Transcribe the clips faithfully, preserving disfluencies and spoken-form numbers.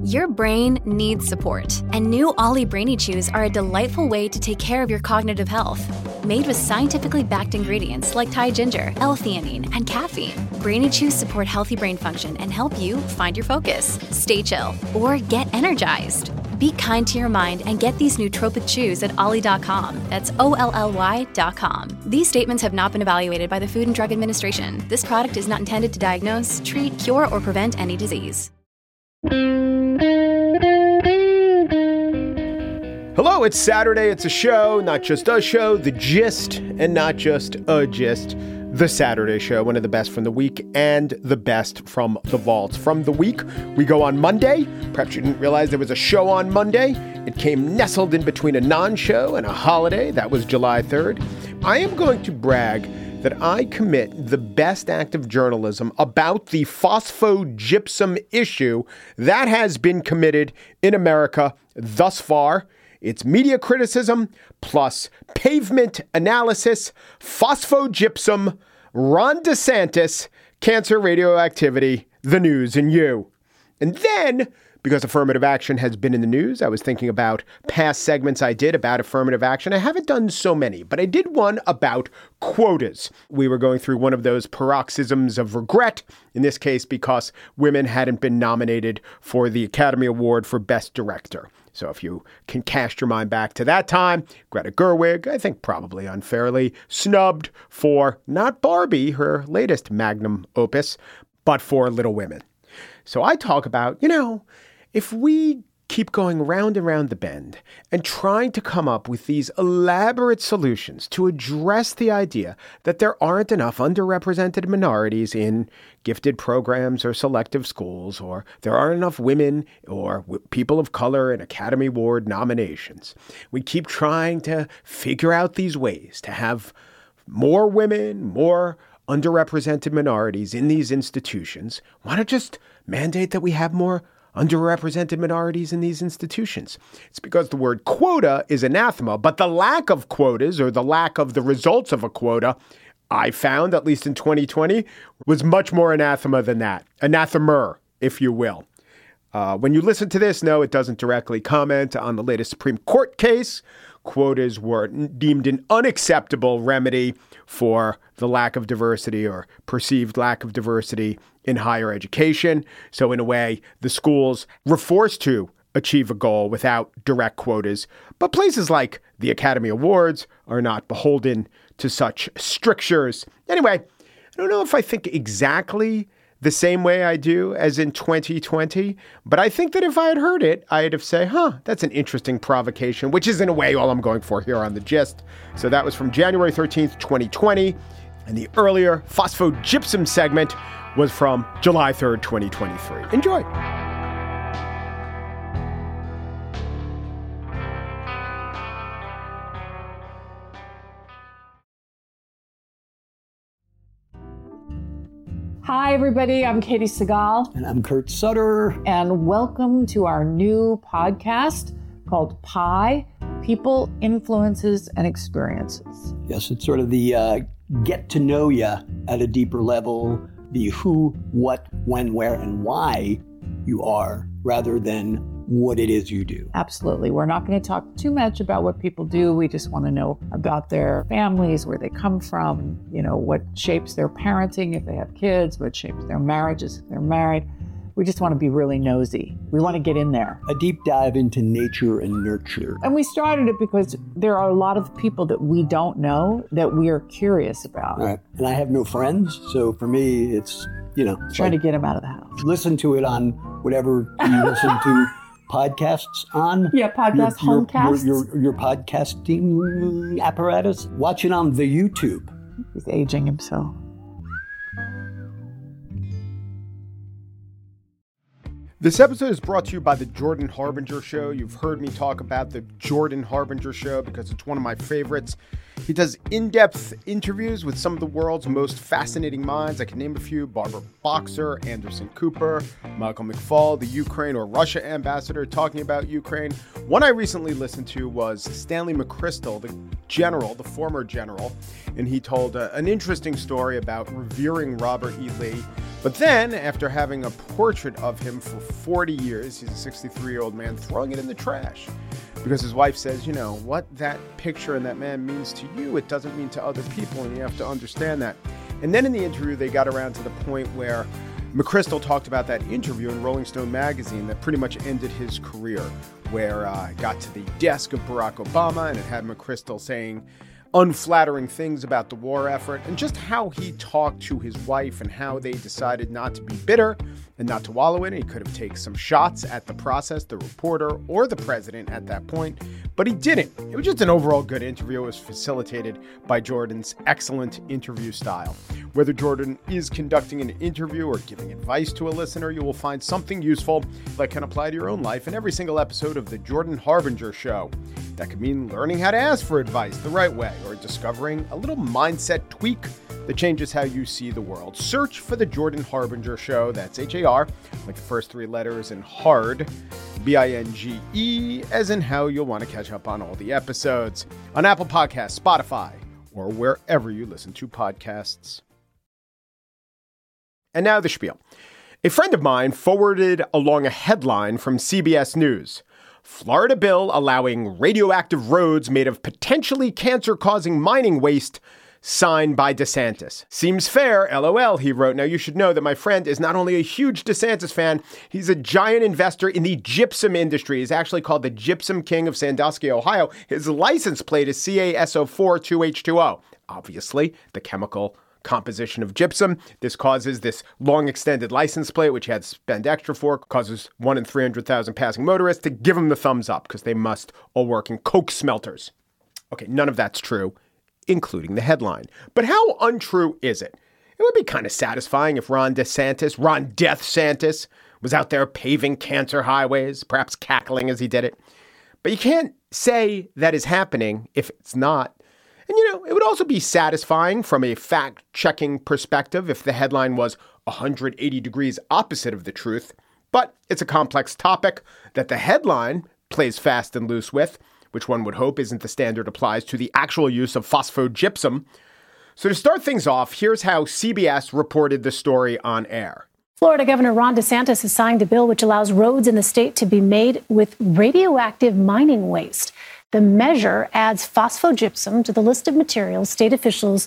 Your brain needs support, and new Ollie Brainy Chews are a delightful way to take care of your cognitive health. Made with scientifically backed ingredients like Thai ginger, L-theanine, and caffeine, Brainy Chews support healthy brain function and help you find your focus, stay chill, or get energized. Be kind to your mind and get these nootropic chews at ollie dot com. That's O L L Y dot com. These statements have not been evaluated by the Food and Drug Administration. This product is not intended to diagnose, treat, cure, or prevent any disease. Hello, it's Saturday. It's a show, not just a show, the gist, and not just a gist. The Saturday Show, one of the best from the week and the best from the vaults. From the week, we go on Monday. Perhaps you didn't realize there was a show on Monday. It came nestled in between a non-show and a holiday. That was July third. I am going to brag that I commit the best act of journalism about the phosphogypsum issue that has been committed in America thus far. It's media criticism plus pavement analysis, phosphogypsum, Ron DeSantis, cancer radioactivity, the news and you. And then, because affirmative action has been in the news, I was thinking about past segments I did about affirmative action. I haven't done so many, but I did one about quotas. We were going through one of those paroxysms of regret, in this case because women hadn't been nominated for the Academy Award for Best Director. So if you can cast your mind back to that time, Greta Gerwig, I think probably unfairly, snubbed for not Barbie, her latest magnum opus, but for Little Women. So I talk about, you know, if we keep going round and round the bend and trying to come up with these elaborate solutions to address the idea that there aren't enough underrepresented minorities in gifted programs or selective schools, or there aren't enough women or w- people of color in Academy Award nominations. We keep trying to figure out these ways to have more women, more underrepresented minorities in these institutions. Why not just mandate that we have more underrepresented minorities in these institutions? It's because the word quota is anathema, but the lack of quotas or the lack of the results of a quota, I found, at least in twenty twenty, was much more anathema than that. Anathemer, if you will. Uh, when you listen to this, no, it doesn't directly comment on the latest Supreme Court case. Quotas were deemed an unacceptable remedy for the lack of diversity or perceived lack of diversity in higher education. So in a way, the schools were forced to achieve a goal without direct quotas. But places like the Academy Awards are not beholden to such strictures. Anyway, I don't know if I think exactly the same way I do as in twenty twenty. But I think that if I had heard it, I'd have said, huh, that's an interesting provocation, which is in a way all I'm going for here on The Gist. So that was from January thirteenth, twenty twenty. And the earlier phosphogypsum segment was from July third, twenty twenty-three. Enjoy. Hi, everybody. I'm Katie Segal. And I'm Kurt Sutter. And welcome to our new podcast called Pi, People, Influences, and Experiences. Yes, it's sort of the uh, get to know you at a deeper level, the who, what, when, where, and why you are, rather than what it is you do. Absolutely. We're not going to talk too much about what people do. We just want to know about their families, where they come from, you know, what shapes their parenting if they have kids, what shapes their marriages if they're married. We just want to be really nosy. We want to get in there. A deep dive into nature and nurture. And we started it because there are a lot of people that we don't know that we are curious about. All right. And I have no friends. So for me, it's, you know. Trying like, to get them out of the house. Listen to it on whatever you listen to podcasts on. Yeah, podcast, your, homecasts. Your, your, your podcasting apparatus. Watch it on the YouTube. He's aging himself. This episode is brought to you by the Jordan Harbinger Show. You've heard me talk about the Jordan Harbinger Show because it's one of my favorites. He does in-depth interviews with some of the world's most fascinating minds. I can name a few: Barbara Boxer, Anderson Cooper, Michael McFaul, the Ukraine or Russia ambassador talking about Ukraine. One I recently listened to was Stanley McChrystal, the general, the former general, and he told uh, an interesting story about revering Robert E. Lee, But then, after having a portrait of him for forty years, he's a sixty-three-year-old man throwing it in the trash. Because his wife says, you know, what that picture and that man means to you, it doesn't mean to other people, and you have to understand that. And then in the interview, they got around to the point where McChrystal talked about that interview in Rolling Stone magazine that pretty much ended his career, where uh, it got to the desk of Barack Obama, and it had McChrystal saying unflattering things about the war effort and just how he talked to his wife and how they decided not to be bitter and not to wallow in it. He could have taken some shots at the process, the reporter, or the president at that point, but he didn't. It was just an overall good interview. It was facilitated by Jordan's excellent interview style. Whether Jordan is conducting an interview or giving advice to a listener, you will find something useful that can apply to your own life in every single episode of The Jordan Harbinger Show. That could mean learning how to ask for advice the right way, or discovering a little mindset tweak that changes how you see the world. Search for The Jordan Harbinger Show. That's H A R, like the first three letters, and hard, B I N G E, as in how you'll want to catch up on all the episodes on Apple Podcasts, Spotify, or wherever you listen to podcasts. And now the spiel. A friend of mine forwarded along a headline from C B S News. Florida bill allowing radioactive roads made of potentially cancer-causing mining waste signed by DeSantis. Seems fair, LOL, he wrote. Now, you should know that my friend is not only a huge DeSantis fan, he's a giant investor in the gypsum industry. He's actually called the Gypsum King of Sandusky, Ohio. His license plate is C A S O four two H two O. Obviously, the chemical composition of gypsum. This causes this long extended license plate, which he had to spend extra for, causes one in three hundred thousand passing motorists to give him the thumbs up because they must all work in coke smelters. Okay, none of that's true, including the headline. But how untrue is it? It would be kind of satisfying if Ron DeSantis, Ron Death Santis, was out there paving cancer highways, perhaps cackling as he did it. But you can't say that is happening if it's not. And, you know, it would also be satisfying from a fact-checking perspective if the headline was one hundred eighty degrees opposite of the truth. But it's a complex topic that the headline plays fast and loose with, which one would hope isn't the standard applies to the actual use of phosphogypsum. So to start things off, here's how C B S reported the story on air. Florida Governor Ron DeSantis has signed a bill which allows roads in the state to be made with radioactive mining waste. The measure adds phosphogypsum to the list of materials state officials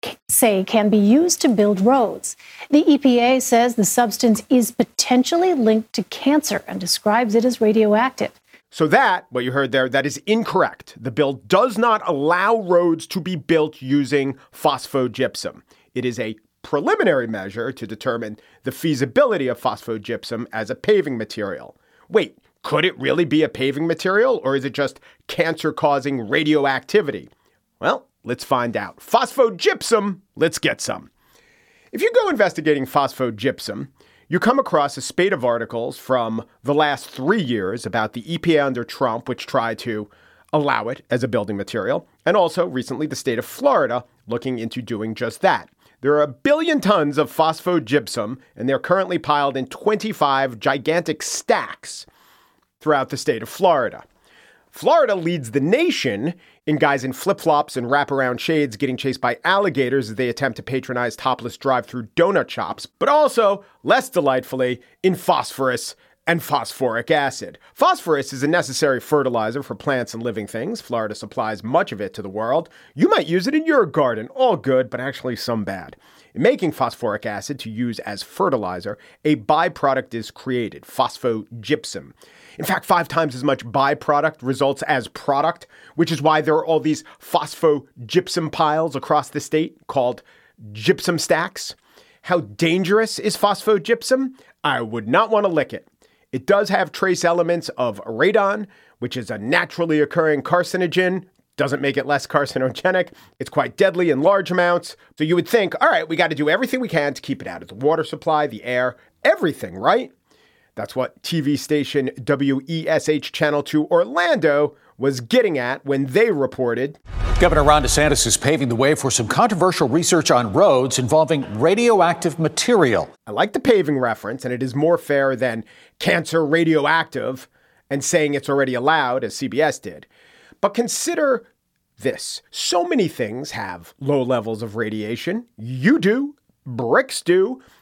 say can be used to build roads. The E P A says the substance is potentially linked to cancer and describes it as radioactive. So that, what you heard there, that is incorrect. The bill does not allow roads to be built using phosphogypsum. It is a preliminary measure to determine the feasibility of phosphogypsum as a paving material. Wait, could it really be a paving material, or is it just cancer-causing radioactivity? Well, let's find out. Phosphogypsum, let's get some. If you go investigating phosphogypsum, you come across a spate of articles from the last three years about the E P A under Trump, which tried to allow it as a building material, and also recently the state of Florida looking into doing just that. There are a billion tons of phosphogypsum, and they're currently piled in twenty-five gigantic stacks throughout the state of Florida. Florida leads the nation in guys in flip-flops and wraparound shades getting chased by alligators as they attempt to patronize topless drive-through donut shops, but also, less delightfully, in phosphorus and phosphoric acid. Phosphorus is a necessary fertilizer for plants and living things. Florida supplies much of it to the world. You might use it in your garden. All good, but actually some bad. In making phosphoric acid to use as fertilizer, a byproduct is created, phosphogypsum. In fact, five times as much byproduct results as product, which is why there are all these phosphogypsum piles across the state called gypsum stacks. How dangerous is phosphogypsum? I would not want to lick it. It does have trace elements of radon, which is a naturally occurring carcinogen. Doesn't make it less carcinogenic. It's quite deadly in large amounts. So you would think, all right, we got to do everything we can to keep it out of the water supply, the air, everything, right? That's what T V station W E S H Channel two Orlando was getting at when they reported. Governor Ron DeSantis is paving the way for some controversial research on roads involving radioactive material. I like the paving reference, and it is more fair than cancer radioactive and saying it's already allowed, as C B S did. But consider this. So many things have low levels of radiation. You do. Bricks do.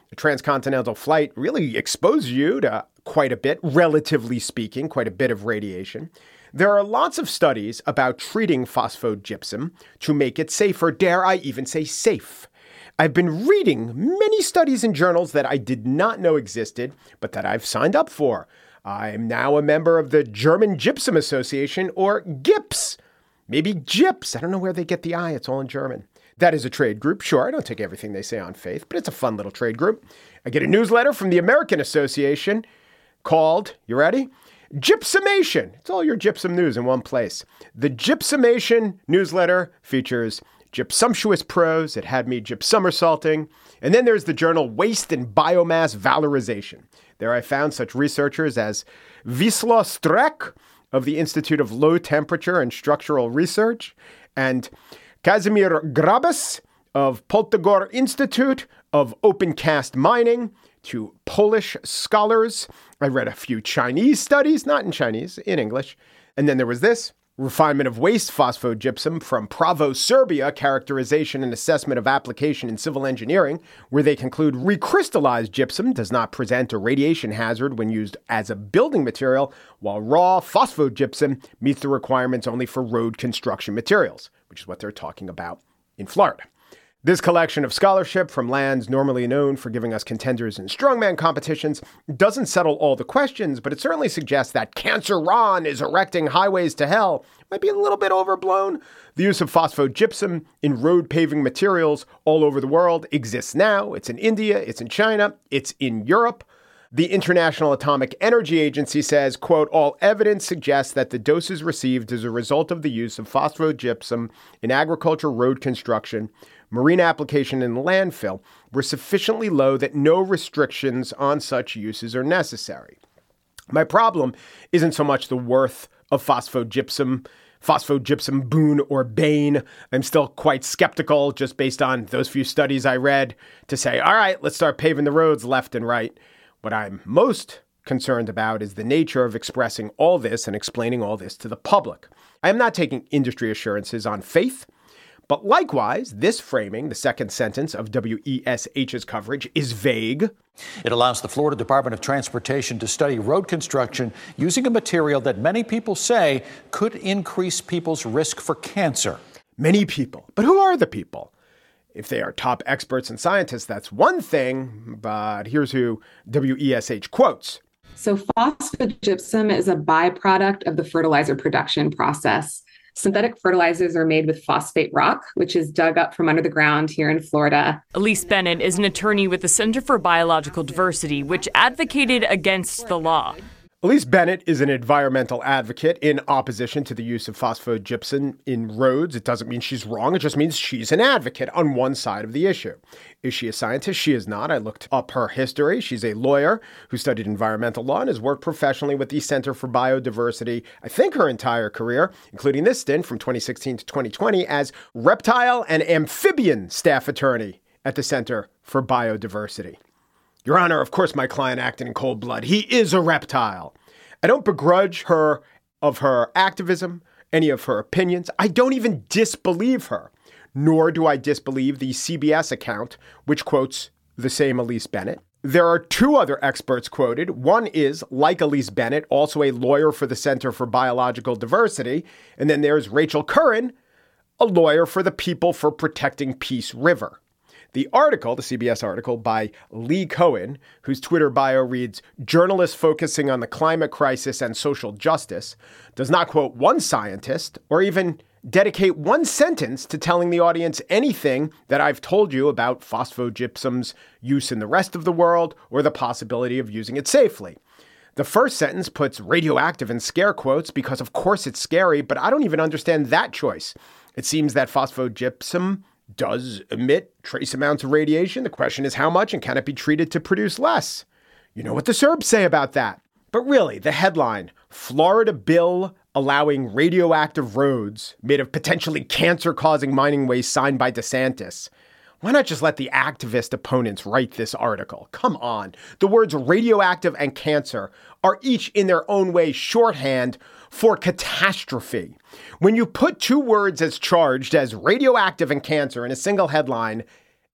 A transcontinental flight really exposes you to quite a bit, relatively speaking, quite a bit of radiation. There are lots of studies about treating phosphogypsum to make it safer, dare I even say safe. I've been reading many studies in journals that I did not know existed, but that I've signed up for. I'm now a member of the German Gypsum Association, or GIPS. Maybe GIPS. I don't know where they get the I. It's all in German. That is a trade group. Sure, I don't take everything they say on faith, but it's a fun little trade group. I get a newsletter from the American Association called, you ready? Gypsumation. It's all your gypsum news in one place. The Gypsumation newsletter features gypsumptuous prose. It had me gypsomersaulting. And then there's the journal Waste and Biomass Valorization. There I found such researchers as Wisla Streck of the Institute of Low Temperature and Structural Research and Kazimir Grabas of Poltogor Institute of Opencast Mining, to Polish scholars. I read a few Chinese studies, not in Chinese, in English. And then there was this, Refinement of Waste Phosphogypsum from Pravo, Serbia, Characterization and Assessment of Application in Civil Engineering, where they conclude recrystallized gypsum does not present a radiation hazard when used as a building material, while raw phosphogypsum meets the requirements only for road construction materials, which is what they're talking about in Florida. This collection of scholarship from lands normally known for giving us contenders in strongman competitions doesn't settle all the questions, but it certainly suggests that Cancer Ron is erecting highways to hell. Might be a little bit overblown. The use of phosphogypsum in road paving materials all over the world exists now. It's in India, it's in China, it's in Europe. The International Atomic Energy Agency says, quote, all evidence suggests that the doses received as a result of the use of phosphogypsum in agriculture, road construction, marine application, and landfill were sufficiently low that no restrictions on such uses are necessary. My problem isn't so much the worth of phosphogypsum, phosphogypsum boon or bane. I'm still quite skeptical just based on those few studies I read to say, all right, let's start paving the roads left and right. What I'm most concerned about is the nature of expressing all this and explaining all this to the public. I am not taking industry assurances on faith, but likewise, this framing, the second sentence of W E S H's coverage, is vague. It allows the Florida Department of Transportation to study road construction using a material that many people say could increase people's risk for cancer. Many people. But who are the people? If they are top experts and scientists, that's one thing, but here's who W E S H quotes. So phosphogypsum is a byproduct of the fertilizer production process. Synthetic fertilizers are made with phosphate rock, which is dug up from under the ground here in Florida. Elise Bennett is an attorney with the Center for Biological Diversity, which advocated against the law. Elise Bennett is an environmental advocate in opposition to the use of phosphogypsum in roads. It doesn't mean she's wrong. It just means she's an advocate on one side of the issue. Is she a scientist? She is not. I looked up her history. She's a lawyer who studied environmental law and has worked professionally with the Center for Biodiversity, I think her entire career, including this stint from twenty sixteen to twenty twenty as reptile and amphibian staff attorney at the Center for Biodiversity. Your Honor, of course, my client acted in cold blood. He is a reptile. I don't begrudge her of her activism, any of her opinions. I don't even disbelieve her, nor do I disbelieve the C B S account, which quotes the same Elise Bennett. There are two other experts quoted. One is, like Elise Bennett, also a lawyer for the Center for Biological Diversity. And then there's Rachel Curran, a lawyer for the People for Protecting Peace River. The article, the C B S article by Lee Cohen, whose Twitter bio reads, journalist focusing on the climate crisis and social justice, does not quote one scientist or even dedicate one sentence to telling the audience anything that I've told you about phosphogypsum's use in the rest of the world or the possibility of using it safely. The first sentence puts radioactive in scare quotes because, of course, it's scary, but I don't even understand that choice. It seems that phosphogypsum does emit trace amounts of radiation. The question is how much and can it be treated to produce less? You know what the Serbs say about that. But really, the headline, Florida bill allowing radioactive roads made of potentially cancer-causing mining waste signed by DeSantis. Why not just let the activist opponents write this article? Come on. The words radioactive and cancer are each in their own way shorthand for catastrophe. When you put two words as charged as radioactive and cancer in a single headline,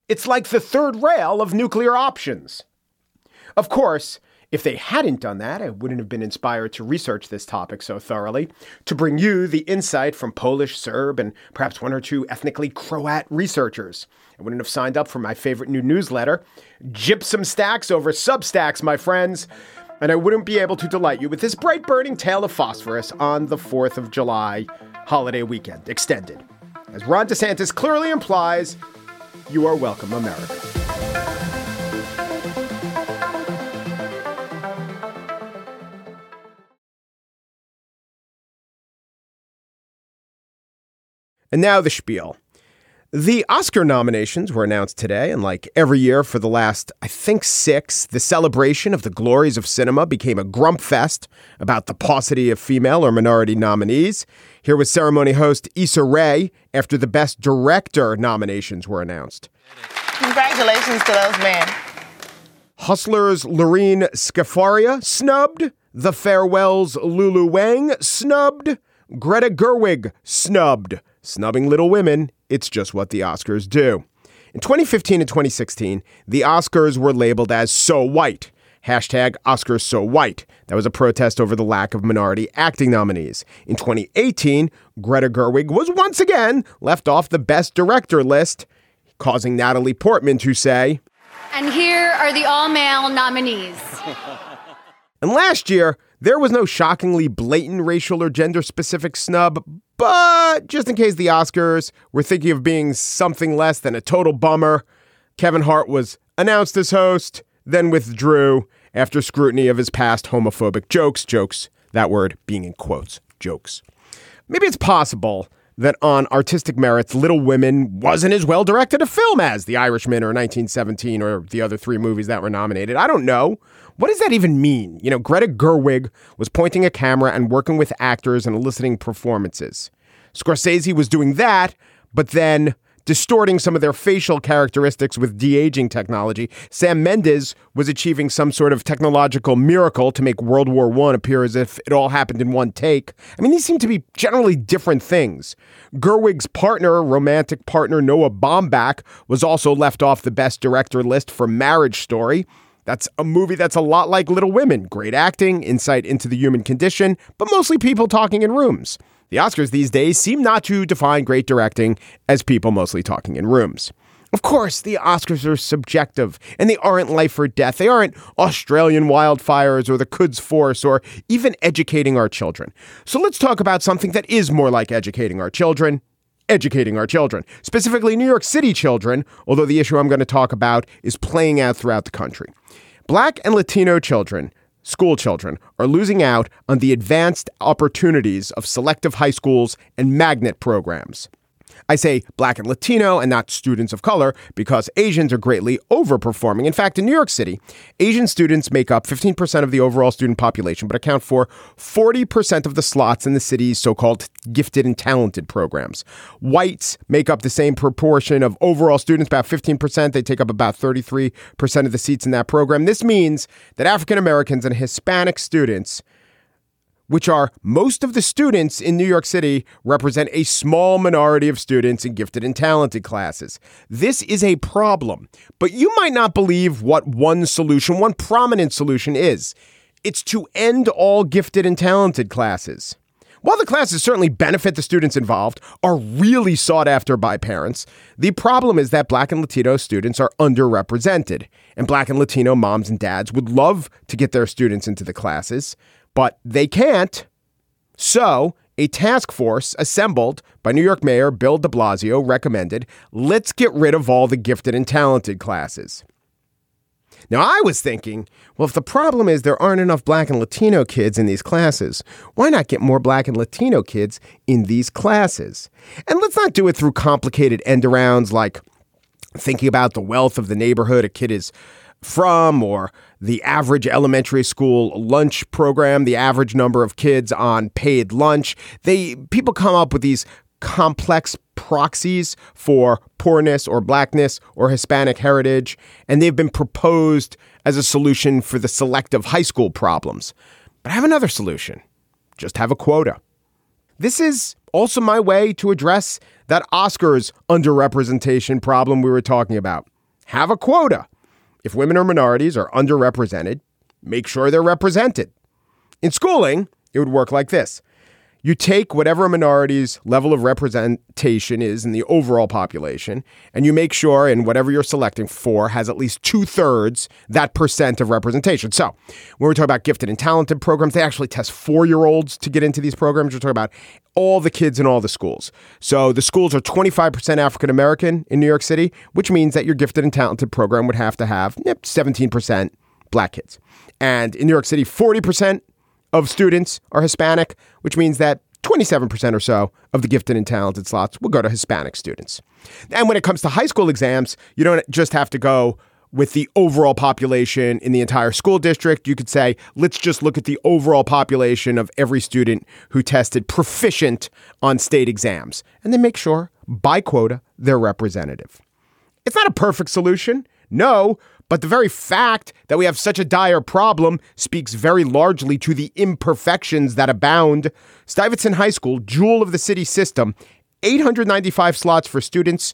It's like the third rail of nuclear options. Of course, if they hadn't done that, I wouldn't have been inspired to research this topic so thoroughly, to bring you the insight from Polish, Serb, and perhaps one or two ethnically Croat researchers. I wouldn't have signed up for my favorite new newsletter, Gypsum Stacks over Substacks, my friends. And I wouldn't be able to delight you with this bright burning tale of phosphorus on the fourth of July holiday weekend, extended. As Ron DeSantis clearly implies, you are welcome, America. And now the spiel. The Oscar nominations were announced today, and like every year for the last, I think, six, the celebration of the glories of cinema became a grump fest about the paucity of female or minority nominees. Here was ceremony host Issa Rae after the Best Director nominations were announced. Congratulations to those men. Hustlers' Lorene Scafaria snubbed. The Farewell's Lulu Wang snubbed. Greta Gerwig snubbed. Snubbing Little Women, it's just what the Oscars do. In twenty fifteen and twenty sixteen, the Oscars were labeled as so white. Hashtag Oscars so white. That was a protest over the lack of minority acting nominees. In twenty eighteen, Greta Gerwig was once again left off the Best Director list, causing Natalie Portman to say, "And here are the all-male nominees." And last year, there was no shockingly blatant racial or gender-specific snub, but just in case the Oscars were thinking of being something less than a total bummer, Kevin Hart was announced as host, then withdrew after scrutiny of his past homophobic jokes. Jokes, that word being in quotes, jokes. Maybe it's possible that on artistic merits, Little Women wasn't as well directed a film as The Irishman or nineteen seventeen or the other three movies that were nominated. I don't know. What does that even mean? You know, Greta Gerwig was pointing a camera and working with actors and eliciting performances. Scorsese was doing that, but then distorting some of their facial characteristics with de-aging technology. Sam Mendes was achieving some sort of technological miracle to make World War One appear as if it all happened in one take. I mean, these seem to be generally different things. Gerwig's partner, romantic partner Noah Baumbach, was also left off the Best Director list for Marriage Story. That's a movie that's a lot like Little Women. Great acting, insight into the human condition, but mostly people talking in rooms. The Oscars these days seem not to define great directing as people mostly talking in rooms. Of course, the Oscars are subjective, and they aren't life or death. They aren't Australian wildfires or the Quds Force or even educating our children. So let's talk about something that is more like educating our children. Educating our children, specifically New York City children, although the issue I'm going to talk about is playing out throughout the country. Black and Latino children, school children, are losing out on the advanced opportunities of selective high schools and magnet programs. I say Black and Latino and not students of color because Asians are greatly overperforming. In fact, in New York City, Asian students make up fifteen percent of the overall student population, but account for forty percent of the slots in the city's so-called gifted and talented programs. Whites make up the same proportion of overall students, about fifteen percent. They take up about thirty-three percent of the seats in that program. This means that African Americans and Hispanic students, which are most of the students in New York City, represent a small minority of students in gifted and talented classes. This is a problem, but you might not believe what one solution, one prominent solution is. It's to end all gifted and talented classes. While the classes certainly benefit the students involved, are really sought after by parents, the problem is that Black and Latino students are underrepresented, and Black and Latino moms and dads would love to get their students into the classes, but they can't. So a task force assembled by New York Mayor Bill de Blasio recommended, let's get rid of all the gifted and talented classes. Now, I was thinking, well, if the problem is there aren't enough Black and Latino kids in these classes, why not get more Black and Latino kids in these classes? And let's not do it through complicated end arounds like thinking about the wealth of the neighborhood a kid is from, or the average elementary school lunch program, the average number of kids on paid lunch. They people come up with these complex proxies for poorness or blackness or Hispanic heritage, and they've been proposed as a solution for the selective high school problems. But I have another solution. Just have a quota. This is also my way to address that Oscars underrepresentation problem we were talking about. have a quota. If women or minorities are underrepresented, make sure they're represented. In schooling, it would work like this. You take whatever a minority's level of representation is in the overall population, and you make sure in whatever you're selecting for has at least two thirds that percent of representation. So when we're talking about gifted and talented programs, they actually test four-year-olds to get into these programs. We're talking about all the kids in all the schools. So the schools are twenty-five percent African-American in New York City, which means that your gifted and talented program would have to have yep, seventeen percent black kids. And in New York City, forty percent of students are Hispanic, which means that twenty-seven percent or so of the gifted and talented slots will go to Hispanic students. And when it comes to high school exams, you don't just have to go with the overall population in the entire school district. You could say, let's just look at the overall population of every student who tested proficient on state exams, and then make sure, by quota, they're representative. It's not a perfect solution, no, but the very fact that we have such a dire problem speaks very largely to the imperfections that abound. Stuyvesant High School, jewel of the city system, eight hundred ninety-five slots for students,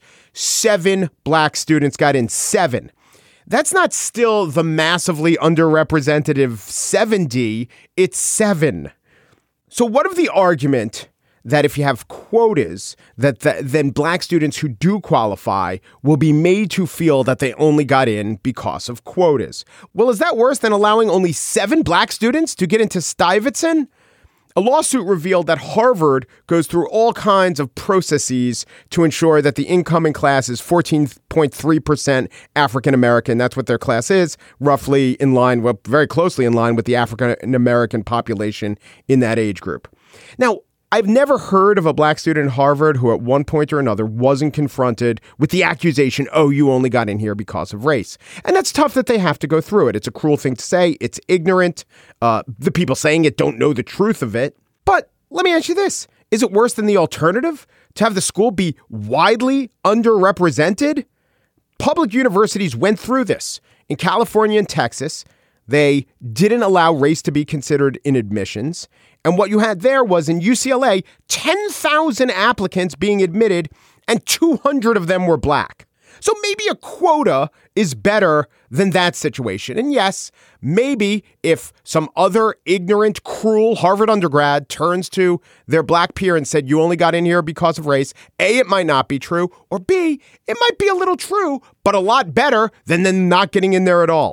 seven black students got in, seven. That's not still the massively underrepresentative seventy, it's seven. So what of the argument that if you have quotas, that the, then black students who do qualify will be made to feel that they only got in because of quotas? Well, is that worse than allowing only seven black students to get into Stuyvesant? A lawsuit revealed that Harvard goes through all kinds of processes to ensure that the incoming class is fourteen point three percent African American. That's what their class is, roughly in line, well, very closely in line with the African American population in that age group. Now, I've never heard of a black student at Harvard who at one point or another wasn't confronted with the accusation, oh, you only got in here because of race. And that's tough that they have to go through it. It's a cruel thing to say. It's ignorant. Uh, the people saying it don't know the truth of it. But let me ask you this. Is it worse than the alternative? To have the school be widely underrepresented? Public universities went through this. In California and Texas, they didn't allow race to be considered in admissions. And what you had there was in U C L A, ten thousand applicants being admitted and two hundred of them were black. So maybe a quota is better than that situation. And yes, maybe if some other ignorant, cruel Harvard undergrad turns to their black peer and said, you only got in here because of race, A, it might not be true, or B, it might be a little true, but a lot better than them not getting in there at all.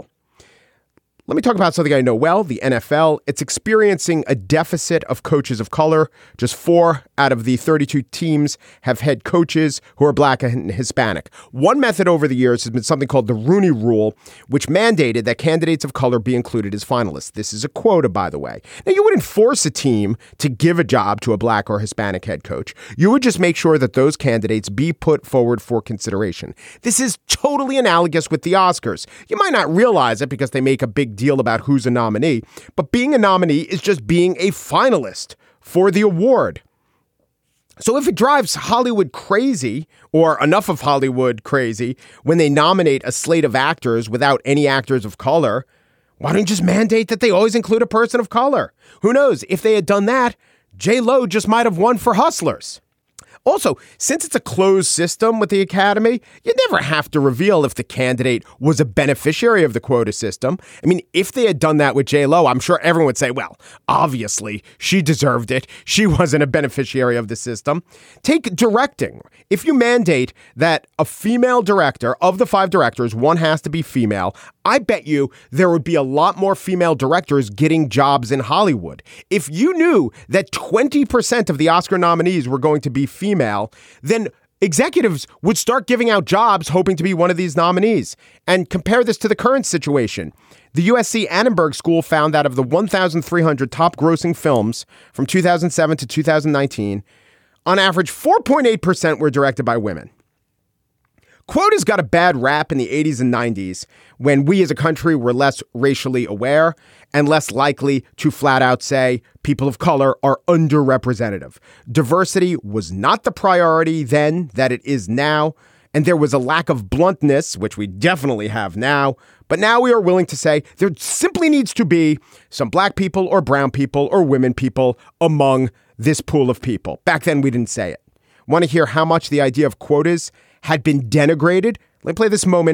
Let me talk about something I know well, the N F L. It's experiencing a deficit of coaches of color. Just four out of the thirty-two teams have head coaches who are black and Hispanic. One method over the years has been something called the Rooney Rule, which mandated that candidates of color be included as finalists. This is a quota, by the way. Now, you wouldn't force a team to give a job to a black or Hispanic head coach. You would just make sure that those candidates be put forward for consideration. This is totally analogous with the Oscars. You might not realize it because they make a big deal about who's a nominee, but being a nominee is just being a finalist for the award. So if it drives Hollywood crazy, or enough of Hollywood crazy, when they nominate a slate of actors without any actors of color, why don't you just mandate that they always include a person of color? Who knows? If they had done that, J-Lo just might have won for Hustlers. Also, since it's a closed system with the Academy, you never have to reveal if the candidate was a beneficiary of the quota system. I mean, if they had done that with J-Lo, I'm sure everyone would say, well, obviously, she deserved it. She wasn't a beneficiary of the system. Take directing. If you mandate that a female director, of the five directors, one has to be female, I bet you there would be a lot more female directors getting jobs in Hollywood. If you knew that twenty percent of the Oscar nominees were going to be female, then executives would start giving out jobs hoping to be one of these nominees. And compare this to the current situation. The U S C Annenberg School found that of the one thousand three hundred top grossing films from two thousand seven to two thousand nineteen, on average, four point eight percent were directed by women. Quotas got a bad rap in the eighties and nineties when we as a country were less racially aware and less likely to flat out say people of color are underrepresented. Diversity was not the priority then that it is now, and there was a lack of bluntness, which we definitely have now. But now we are willing to say there simply needs to be some black people or brown people or women people among this pool of people. Back then, we didn't say it. Want to hear how much the idea of quotas had been denigrated? Let me play this moment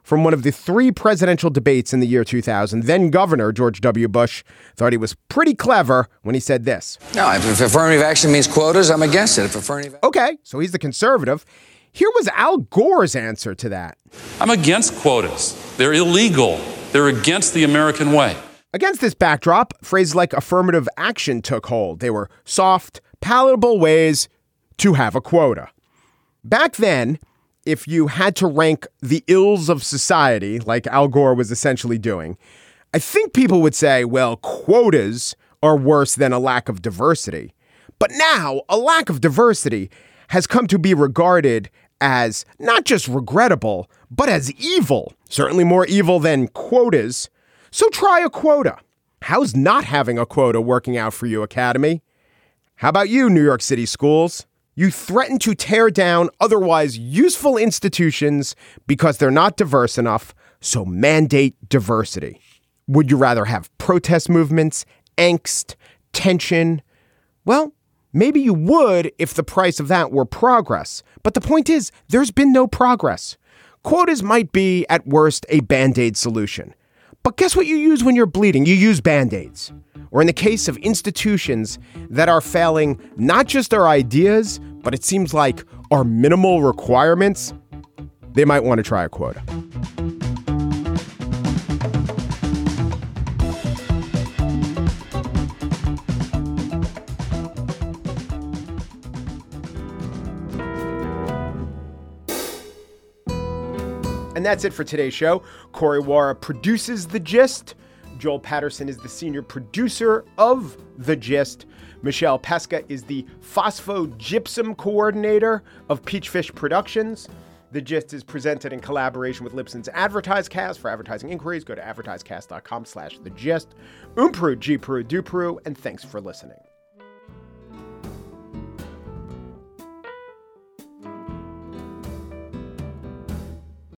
from one of the three presidential debates in the year two thousand. Then Governor George W. Bush thought he was pretty clever when he said this. No, if, if affirmative action means quotas, I'm against it. If affirmative. OK, so he's the conservative. Here was Al Gore's answer to that. I'm against quotas. They're illegal. They're against the American way. Against this backdrop, phrases like affirmative action took hold. They were soft, palatable ways to have a quota. Back then, if you had to rank the ills of society, like Al Gore was essentially doing, I think people would say, well, quotas are worse than a lack of diversity. But now, a lack of diversity has come to be regarded as not just regrettable, but as evil. Certainly more evil than quotas. So try a quota. How's not having a quota working out for you, Academy? How about you, New York City schools? You threaten to tear down otherwise useful institutions because they're not diverse enough, so mandate diversity. Would you rather have protest movements, angst, tension? Well, maybe you would if the price of that were progress. But the point is, there's been no progress. Quotas might be, at worst, a Band-Aid solution. But guess what you use when you're bleeding? You use Band-Aids. Or in the case of institutions that are failing not just our ideas, but it seems like our minimal requirements, they might want to try a quota. And that's it for today's show. Corey Wara produces The Gist. Joel Patterson is the senior producer of The Gist. Michelle Pesca is the phosphogypsum coordinator of Peachfish Productions. The Gist is presented in collaboration with Libsyn's AdvertiseCast. For advertising inquiries, go to advertisecast.com slash The Gist. Umpru, Gpru, Dupru, and thanks for listening.